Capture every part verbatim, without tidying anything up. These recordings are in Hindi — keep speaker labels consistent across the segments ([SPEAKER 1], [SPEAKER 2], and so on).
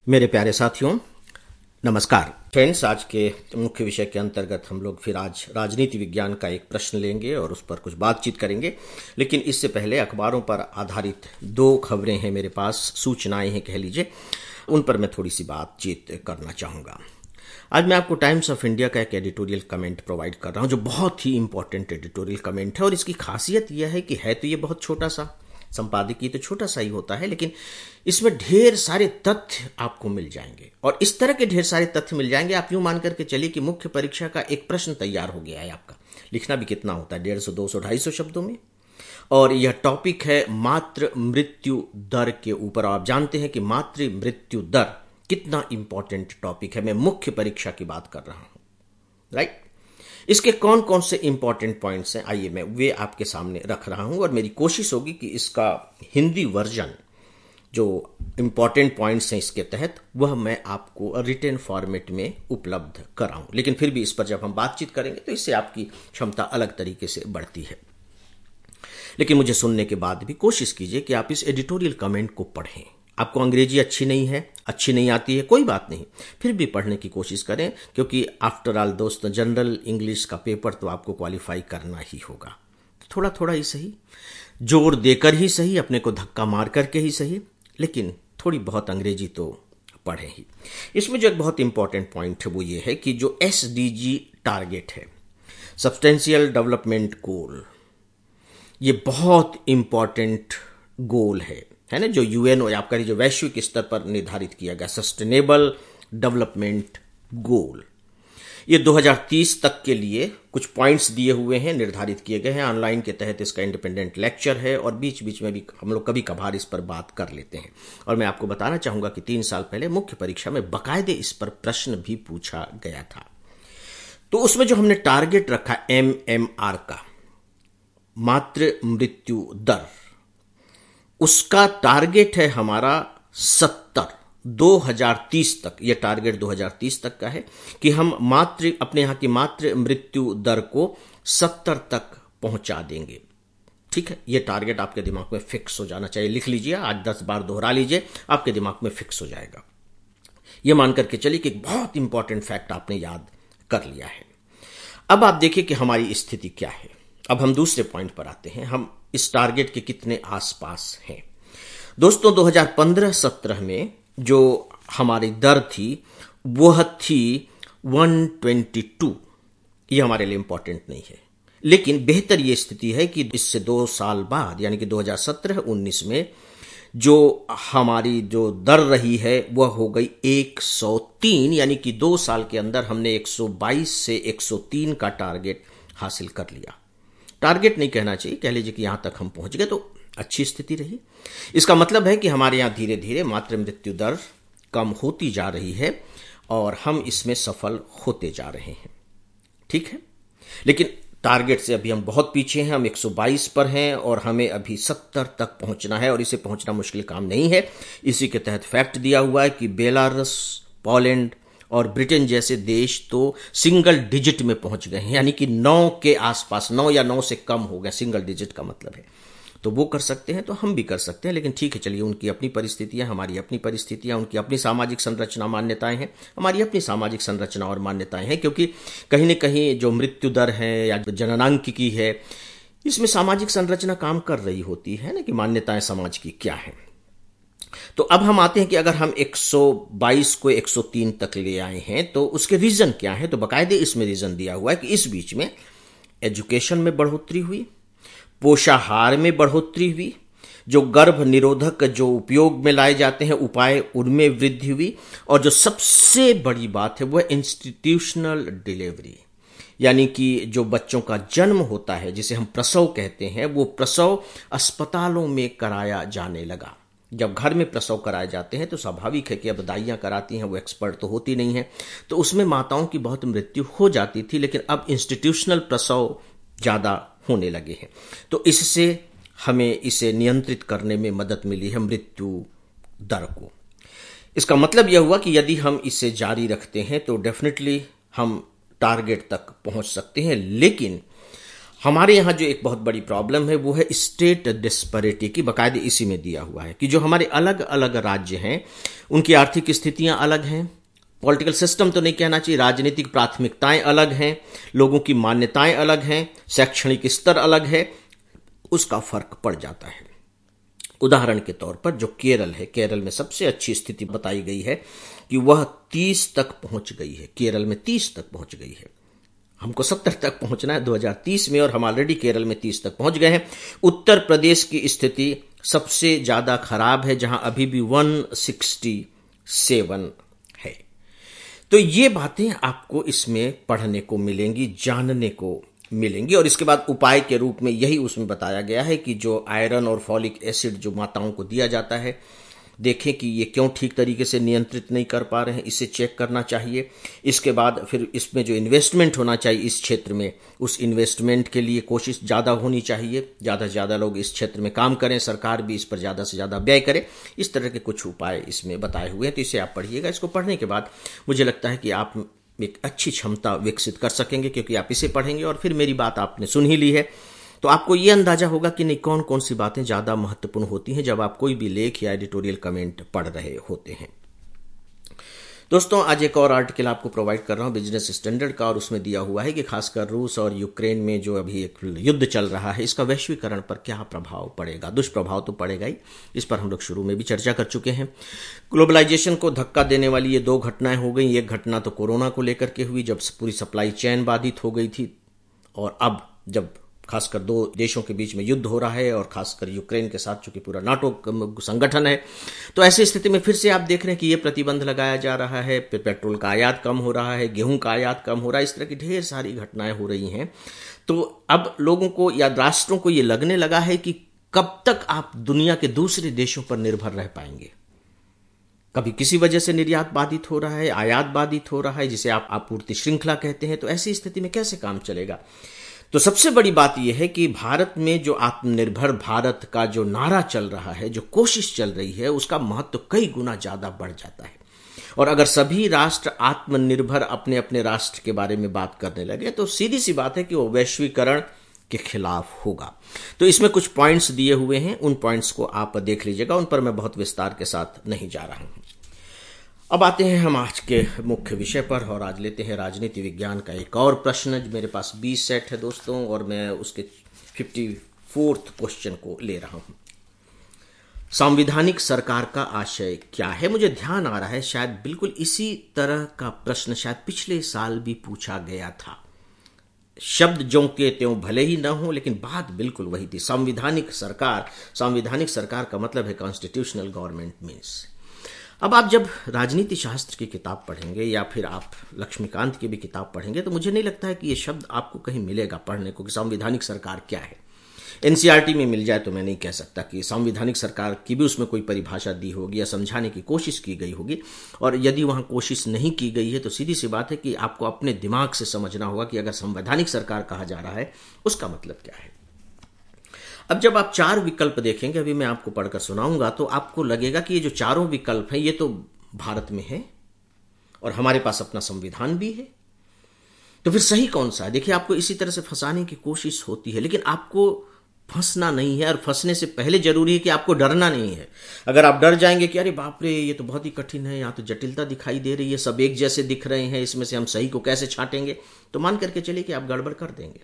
[SPEAKER 1] मेरे प्यारे साथियों, नमस्कार फ्रेंड्स। आज के मुख्य विषय के अंतर्गत हम लोग फिर आज राजनीति विज्ञान का एक प्रश्न लेंगे और उस पर कुछ बातचीत करेंगे। लेकिन इससे पहले अखबारों पर आधारित दो खबरें हैं मेरे पास, सूचनाएं हैं कह लीजिए, उन पर मैं थोड़ी सी बातचीत करना चाहूँगा। आज मैं आपको टाइम्स ऑफ इंडिया का एक एडिटोरियल कमेंट प्रोवाइड कर रहा हूँ जो बहुत ही इंपॉर्टेंट एडिटोरियल कमेंट है। और इसकी खासियत यह है कि है तो ये बहुत छोटा सा, संपादकीय तो छोटा सा ही होता है, लेकिन इसमें ढेर सारे तथ्य आपको मिल जाएंगे। और इस तरह के ढेर सारे तथ्य मिल जाएंगे, आप यूं मान करके चलिए कि मुख्य परीक्षा का एक प्रश्न तैयार हो गया है आपका। लिखना भी कितना होता है, डेढ़ सौ दो सौ ढाई सौ शब्दों में। और यह टॉपिक है मातृ मृत्यु दर के ऊपर। आप जानते हैं कि मातृ मृत्यु दर कितना इंपॉर्टेंट टॉपिक है। मैं मुख्य परीक्षा की बात कर रहा हूं, राइट। इसके कौन कौन से इंपॉर्टेंट पॉइंट्स हैं, आइए मैं वे आपके सामने रख रहा हूं। और मेरी कोशिश होगी कि इसका हिंदी वर्जन, जो इंपॉर्टेंट पॉइंट्स हैं इसके तहत, वह मैं आपको रिटन फॉर्मेट में उपलब्ध कराऊं। लेकिन फिर भी इस पर जब हम बातचीत करेंगे तो इससे आपकी क्षमता अलग तरीके से बढ़ती है। लेकिन मुझे सुनने के बाद भी कोशिश कीजिए कि आप इस एडिटोरियल कमेंट को पढ़ें। आपको अंग्रेजी अच्छी नहीं है, अच्छी नहीं आती है, कोई बात नहीं, फिर भी पढ़ने की कोशिश करें, क्योंकि आफ्टर ऑल दोस्तों, जनरल इंग्लिश का पेपर तो आपको क्वालिफाई करना ही होगा। थोड़ा थोड़ा ही सही, जोर देकर ही सही, अपने को धक्का मार करके ही सही, लेकिन थोड़ी बहुत अंग्रेजी तो पढ़ें ही। इसमें जो एक बहुत इंपॉर्टेंट पॉइंट है वो ये है कि जो एस डी जी टारगेट है, सब्सटेंशियल डेवलपमेंट गोल, ये बहुत इंपॉर्टेंट गोल है है ना, जो यूएन और आपका जो वैश्विक स्तर पर निर्धारित किया गया सस्टेनेबल डेवलपमेंट गोल। ये दो हज़ार तीस तक के लिए कुछ पॉइंट्स दिए हुए हैं, निर्धारित किए गए हैं। ऑनलाइन के तहत इसका इंडिपेंडेंट लेक्चर है और बीच बीच में भी हम लोग कभी कभार इस पर बात कर लेते हैं। और मैं आपको बताना चाहूंगा कि तीन साल पहले मुख्य परीक्षा में बाकायदे इस पर प्रश्न भी पूछा गया था। तो उसमें जो हमने टारगेट रखा एम एम आर का, मातृ मृत्यु दर, उसका टारगेट है हमारा सत्तर, दो हज़ार तीस तक। यह टारगेट दो हज़ार तीस तक का है कि हम मातृ अपने यहां की मातृ मृत्यु दर को सत्तर तक पहुंचा देंगे। ठीक है, यह टारगेट आपके दिमाग में फिक्स हो जाना चाहिए। लिख लीजिए, आज दस बार दोहरा लीजिए, आपके दिमाग में फिक्स हो जाएगा। यह मान करके चलिए कि एक बहुत इंपॉर्टेंट फैक्ट आपने याद कर लिया है। अब आप देखिए कि हमारी स्थिति क्या है। अब हम दूसरे पॉइंट पर आते हैं, हम इस टारगेट के कितने आसपास हैं। दोस्तों, दो हज़ार पंद्रह सत्रह में जो हमारी दर थी वह थी एक सौ बाईस। ये हमारे लिए इंपॉर्टेंट नहीं है, लेकिन बेहतर ये स्थिति है कि इससे दो साल बाद यानी कि दो हज़ार सत्रह उन्नीस में जो हमारी जो दर रही है वह हो गई एक सौ तीन, यानी कि दो साल के अंदर हमने एक सौ बाईस से एक सौ तीन का टारगेट हासिल कर लिया। टारगेट नहीं कहना चाहिए, कह लीजिए कि यहां तक हम पहुंच गए, तो अच्छी स्थिति रही। इसका मतलब है कि हमारे यहां धीरे धीरे मातृ मृत्यु दर कम होती जा रही है और हम इसमें सफल होते जा रहे हैं। ठीक है, लेकिन टारगेट से अभी हम बहुत पीछे हैं। हम एक सौ बाईस पर हैं और हमें अभी सत्तर तक पहुंचना है, और इसे पहुंचना मुश्किल काम नहीं है। इसी के तहत फैक्ट दिया हुआ है कि बेलारूस, पोलैंड और ब्रिटेन जैसे देश तो सिंगल डिजिट में पहुंच गए हैं, यानी कि नौ के आसपास, नौ या नौ से कम हो गया, सिंगल डिजिट का मतलब है। तो वो कर सकते हैं तो हम भी कर सकते हैं। लेकिन ठीक है, चलिए, उनकी अपनी परिस्थितियां, हमारी अपनी परिस्थितियां, उनकी अपनी सामाजिक संरचना मान्यताएं हैं, हमारी अपनी सामाजिक संरचना और मान्यताएं हैं। क्योंकि कहीं न कहीं जो मृत्यु दर है या जननांकिकी है, इसमें सामाजिक संरचना काम कर रही होती है ना, कि मान्यताएं समाज की क्या है। तो अब हम आते हैं कि अगर हम एक सौ बाईस को एक सौ तीन तक ले आए हैं तो उसके रीजन क्या है। तो बाकायदे इसमें रीजन दिया हुआ है कि इस बीच में एजुकेशन में बढ़ोतरी हुई, पोषाहार में बढ़ोतरी हुई, जो गर्भ निरोधक जो उपयोग में लाए जाते हैं उपाय, उनमें वृद्धि हुई, और जो सबसे बड़ी बात है वह इंस्टीट्यूशनल डिलीवरी, यानी कि जो बच्चों का जन्म होता है, जिसे हम प्रसव कहते हैं, वो प्रसव अस्पतालों में कराया जाने लगा। जब घर में प्रसव कराए जाते हैं तो स्वाभाविक है कि अब दाइयां कराती हैं, वो एक्सपर्ट तो होती नहीं है, तो उसमें माताओं की बहुत मृत्यु हो जाती थी। लेकिन अब इंस्टीट्यूशनल प्रसव ज्यादा होने लगे हैं, तो इससे हमें इसे नियंत्रित करने में मदद मिली है, मृत्यु दर को। इसका मतलब यह हुआ कि यदि हम इसे जारी रखते हैं तो डेफिनेटली हम टारगेट तक पहुंच सकते हैं। लेकिन हमारे यहाँ जो एक बहुत बड़ी प्रॉब्लम है वो है स्टेट डिस्पैरिटी की, बाकायदे इसी में दिया हुआ है कि जो हमारे अलग अलग राज्य हैं उनकी आर्थिक स्थितियां अलग हैं, पॉलिटिकल सिस्टम तो नहीं कहना चाहिए, राजनीतिक प्राथमिकताएं अलग हैं, लोगों की मान्यताएं अलग हैं, शैक्षणिक स्तर अलग है, उसका फर्क पड़ जाता है। उदाहरण के तौर पर जो केरल है, केरल में सबसे अच्छी स्थिति बताई गई है कि वह तीस तक पहुंच गई है, केरल में तीस तक पहुंच गई है। हमको सत्तर तक पहुंचना है दो हज़ार तीस में और हम ऑलरेडी केरल में तीस तक पहुंच गए हैं। उत्तर प्रदेश की स्थिति सबसे ज्यादा खराब है जहां अभी भी एक सौ सरसठ है। तो ये बातें आपको इसमें पढ़ने को मिलेंगी, जानने को मिलेंगी। और इसके बाद उपाय के रूप में यही उसमें बताया गया है कि जो आयरन और फॉलिक एसिड जो माताओं को दिया जाता है, देखें कि ये क्यों ठीक तरीके से नियंत्रित नहीं कर पा रहे हैं, इसे चेक करना चाहिए। इसके बाद फिर इसमें जो इन्वेस्टमेंट होना चाहिए इस क्षेत्र में, उस इन्वेस्टमेंट के लिए कोशिश ज़्यादा होनी चाहिए, ज़्यादा से ज़्यादा लोग इस क्षेत्र में काम करें, सरकार भी इस पर ज़्यादा से ज़्यादा व्यय करे। इस तरह के कुछ उपाय इसमें बताए हुए हैं, तो इसे आप पढ़िएगा। इसको पढ़ने के बाद मुझे लगता है कि आप एक अच्छी क्षमता विकसित कर सकेंगे, क्योंकि आप इसे पढ़ेंगे और फिर मेरी बात आपने सुन ही ली है तो आपको यह अंदाजा होगा कि नहीं कौन कौन सी बातें ज्यादा महत्वपूर्ण होती हैं जब आप कोई भी लेख या एडिटोरियल कमेंट पढ़ रहे होते हैं। दोस्तों, आज एक और आर्टिकल आपको प्रोवाइड कर रहा हूं बिजनेस स्टैंडर्ड का, और उसमें दिया हुआ है कि खासकर रूस और यूक्रेन में जो अभी एक युद्ध चल रहा है, इसका वैश्वीकरण पर क्या प्रभाव पड़ेगा। दुष्प्रभाव तो पड़ेगा ही, इस पर हम लोग शुरू में भी चर्चा कर चुके हैं। ग्लोबलाइजेशन को धक्का देने वाली ये दो घटनाएं हो गई। एक घटना तो कोरोना को लेकर के हुई, जब पूरी सप्लाई चेन बाधित हो गई थी, और अब जब खासकर दो देशों के बीच में युद्ध हो रहा है और खासकर यूक्रेन के साथ चूंकि पूरा नाटो संगठन है, तो ऐसी स्थिति में फिर से आप देख रहे हैं कि यह प्रतिबंध लगाया जा रहा है, फिर पेट्रोल का आयात कम हो रहा है, गेहूं का आयात कम हो रहा है, इस तरह की ढेर सारी घटनाएं हो रही हैं। तो अब लोगों को या राष्ट्रों को यह लगने लगा है कि कब तक आप दुनिया के दूसरे देशों पर निर्भर रह पाएंगे। कभी किसी वजह से निर्यात बाधित हो रहा है, आयात बाधित हो रहा है, जिसे आप आपूर्ति श्रृंखला कहते हैं। तो ऐसी स्थिति में कैसे काम चलेगा। तो सबसे बड़ी बात यह है कि भारत में जो आत्मनिर्भर भारत का जो नारा चल रहा है, जो कोशिश चल रही है, उसका महत्व कई गुना ज्यादा बढ़ जाता है। और अगर सभी राष्ट्र आत्मनिर्भर अपने अपने राष्ट्र के बारे में बात करने लगे तो सीधी सी बात है कि वो वैश्वीकरण के खिलाफ होगा। तो इसमें कुछ पॉइंट्स दिए हुए हैं, उन पॉइंट्स को आप देख लीजिएगा, उन पर मैं बहुत विस्तार के साथ नहीं जा रहा हूं। अब आते हैं हम आज के मुख्य विषय पर, और आज लेते हैं राजनीति विज्ञान का एक और प्रश्न। मेरे पास बीस सेट है दोस्तों, और मैं उसके चौवन क्वेश्चन को ले रहा हूं। संवैधानिक सरकार का आशय क्या है। मुझे ध्यान आ रहा है शायद बिल्कुल इसी तरह का प्रश्न शायद पिछले साल भी पूछा गया था। शब्द ज्यों के त्यों भले ही न हो, लेकिन बात बिल्कुल वही थी। संवैधानिक सरकार, संवैधानिक सरकार का मतलब है कॉन्स्टिट्यूशनल गवर्नमेंट मीन्स। अब आप जब राजनीति शास्त्र की किताब पढ़ेंगे या फिर आप लक्ष्मीकांत की भी किताब पढ़ेंगे, तो मुझे नहीं लगता है कि ये शब्द आपको कहीं मिलेगा पढ़ने को कि संवैधानिक सरकार क्या है। एनसीईआरटी में मिल जाए तो मैं नहीं कह सकता कि संवैधानिक सरकार की भी उसमें कोई परिभाषा दी होगी या समझाने की कोशिश की गई होगी। और यदि वहां कोशिश नहीं की गई है तो सीधी सी बात है कि आपको अपने दिमाग से समझना होगा कि अगर संवैधानिक सरकार कहा जा रहा है उसका मतलब क्या है। अब जब आप चार विकल्प देखेंगे, अभी मैं आपको पढ़कर सुनाऊंगा, तो आपको लगेगा कि ये जो चारों विकल्प हैं ये तो भारत में है और हमारे पास अपना संविधान भी है, तो फिर सही कौन सा है। देखिए, आपको इसी तरह से फंसाने की कोशिश होती है, लेकिन आपको फंसना नहीं है। और फंसने से पहले जरूरी है कि आपको डरना नहीं है। अगर आप डर जाएंगे कि अरे बाप रे ये तो बहुत ही कठिन है, यहाँ तो जटिलता दिखाई दे रही है, सब एक जैसे दिख रहे हैं, इसमें से हम सही को कैसे छांटेंगे, तो मान करके चलिए कि आप गड़बड़ कर देंगे।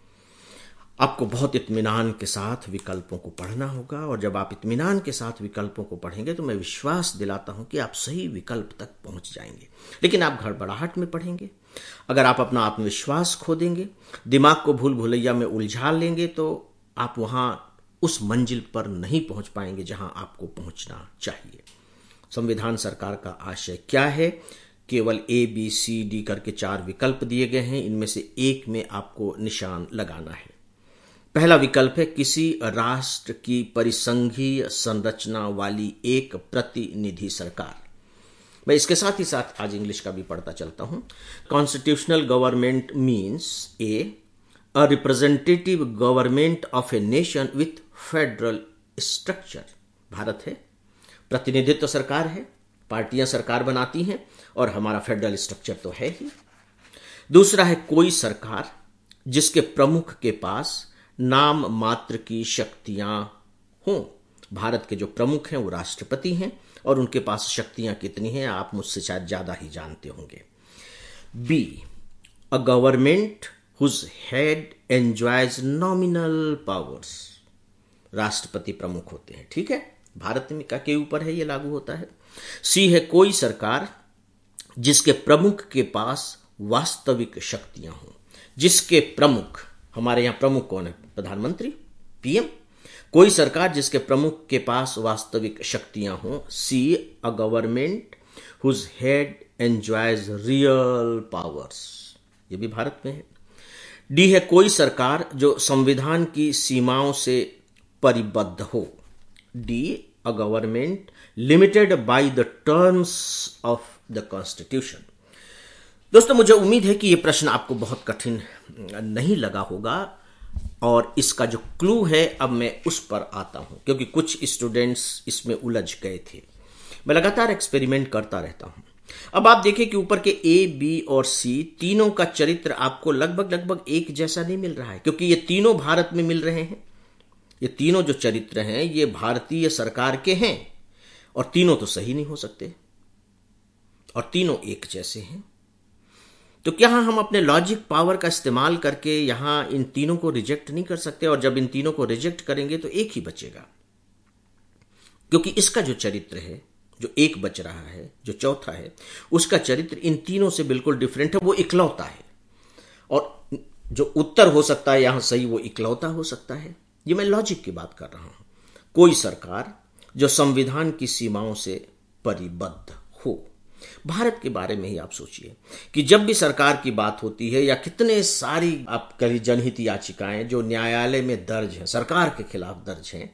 [SPEAKER 1] आपको बहुत इत्मीनान के साथ विकल्पों को पढ़ना होगा, और जब आप इत्मीनान के साथ विकल्पों को पढ़ेंगे तो मैं विश्वास दिलाता हूं कि आप सही विकल्प तक पहुंच जाएंगे। लेकिन आप गड़बड़ाहट में पढ़ेंगे, अगर आप अपना आत्मविश्वास खो देंगे, दिमाग को भूल भुलैया में उलझा लेंगे, तो आप वहां उस मंजिल पर नहीं पहुंच पाएंगे जहां आपको पहुंचना चाहिए। संविधान सरकार का आशय क्या है। केवल ए बी सी डी करके चार विकल्प दिए गए हैं, इनमें से एक में आपको निशान लगाना है। पहला विकल्प है किसी राष्ट्र की परिसंघीय संरचना वाली एक प्रतिनिधि सरकार। मैं इसके साथ ही साथ आज इंग्लिश का भी पढ़ता चलता हूं। Constitutional government means a a representative government of a nation with federal structure. Bharat है, प्रतिनिधित्व सरकार है, पार्टियां सरकार बनाती हैं और हमारा फेडरल स्ट्रक्चर तो है ही। दूसरा है कोई सरकार जिसके प्रमुख के पास नाम मात्र की शक्तियां हों। भारत के जो प्रमुख हैं वो राष्ट्रपति हैं और उनके पास शक्तियां कितनी हैं आप मुझसे शायद ज्यादा ही जानते होंगे। B, a government whose head enjoys nominal powers. राष्ट्रपति प्रमुख होते हैं, ठीक है, भारत में का के ऊपर है ये लागू होता है। सी है कोई सरकार जिसके प्रमुख के पास वास्तविक शक्तियां हों। जिसके प्रमुख, हमारे यहां प्रमुख कौन है? प्रधानमंत्री, पीएम। कोई सरकार जिसके प्रमुख के पास वास्तविक शक्तियां हों। C, a government whose head enjoys real powers. ये भी भारत में है। डी है कोई सरकार जो संविधान की सीमाओं से परिबद्ध हो। D, a government limited by the terms of the constitution. दोस्तों, मुझे उम्मीद है कि यह प्रश्न आपको बहुत कठिन नहीं लगा होगा और इसका जो क्लू है अब मैं उस पर आता हूं, क्योंकि कुछ स्टूडेंट्स इसमें उलझ गए थे। मैं लगातार एक्सपेरिमेंट करता रहता हूं। अब आप देखें कि ऊपर के ए, बी और सी तीनों का चरित्र आपको लगभग लगभग एक जैसा नहीं मिल रहा है, क्योंकि ये तीनों भारत में मिल रहे हैं। ये तीनों जो चरित्र हैं ये भारतीय सरकार के हैं और तीनों तो सही नहीं हो सकते और तीनों एक जैसे हैं। तो क्या हम अपने लॉजिक पावर का इस्तेमाल करके यहां इन तीनों को रिजेक्ट नहीं कर सकते? और जब इन तीनों को रिजेक्ट करेंगे तो एक ही बचेगा, क्योंकि इसका जो चरित्र है, जो एक बच रहा है, जो चौथा है, उसका चरित्र इन तीनों से बिल्कुल डिफरेंट है, वो इकलौता है। और जो उत्तर हो सकता है यहां सही, वो इकलौता हो सकता है। ये मैं लॉजिक की बात कर रहा हूं। कोई सरकार जो संविधान की सीमाओं से परिबद्ध हो। भारत के बारे में ही आप सोचिए कि जब भी सरकार की बात होती है या कितने सारी आप कहीं जनहित याचिकाएं जो न्यायालय में दर्ज हैं, सरकार के खिलाफ दर्ज हैं,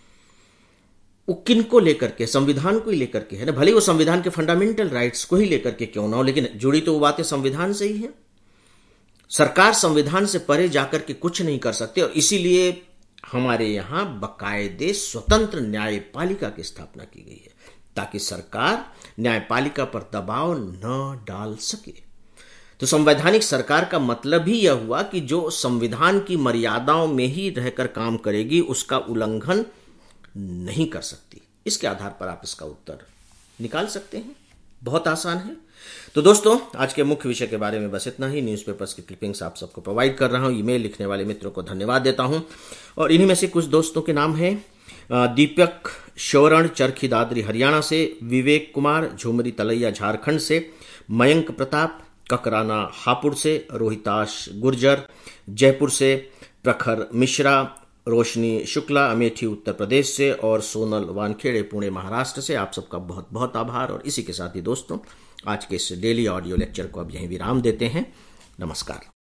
[SPEAKER 1] वो किनको लेकर के? संविधान को ही लेकर के है ना। भले वो संविधान के फंडामेंटल राइट्स को ही लेकर के क्यों ना हो, लेकिन जुड़ी तो वो बातें संविधान से ही है। सरकार संविधान से परे जाकर के कुछ नहीं कर सकते और इसीलिए हमारे यहां बाकायदे स्वतंत्र न्यायपालिका की स्थापना की गई है, ताकि सरकार न्यायपालिका पर दबाव न डाल सके। तो संवैधानिक सरकार का मतलब ही यह हुआ कि जो संविधान की मर्यादाओं में ही रहकर काम करेगी, उसका उल्लंघन नहीं कर सकती। इसके आधार पर आप इसका उत्तर निकाल सकते हैं, बहुत आसान है। तो दोस्तों, आज के मुख्य विषय के बारे में बस इतना ही। न्यूज़पेपर्स की क्लिपिंग्स आप सबको प्रोवाइड कर रहा हूं। ईमेल लिखने वाले मित्रों को धन्यवाद देता हूं और इन्हीं में से कुछ दोस्तों के नाम हैं दीपक शौरण चरखी दादरी हरियाणा से, विवेक कुमार झुमरी तलैया झारखंड से, मयंक प्रताप ककराना हापुड़ से, रोहिताश गुर्जर जयपुर से, प्रखर मिश्रा, रोशनी शुक्ला अमेठी उत्तर प्रदेश से और सोनल वानखेड़े पुणे महाराष्ट्र से। आप सबका बहुत बहुत आभार। और इसी के साथ ही दोस्तों, आज के इस डेली ऑडियो लेक्चर को अब यहीं विराम देते हैं। नमस्कार।